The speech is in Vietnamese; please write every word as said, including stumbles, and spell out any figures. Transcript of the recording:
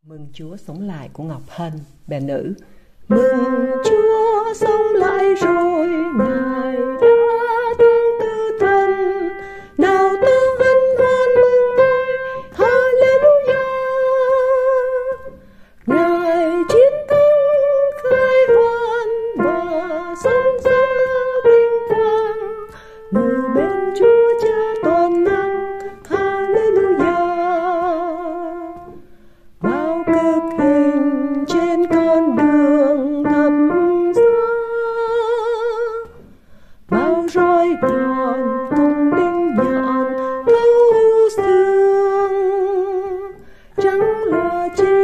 Mừng Chúa sống lại của Ngọc Hân, bà nữ. Mừng Chúa sống lại rồi, Ngài đã thương tư thân. Nào ta hân hoan mừng vui, Hallelujah. Ngài chiến thắng khai hoan và sống ra vinh quang. Ngự bên Chúa Cha toàn năng, Hallelujah. Bao cực hình trên con đường thập giá, bao roi đòn cùng đinh nhọn thấu xương, chẳng là chi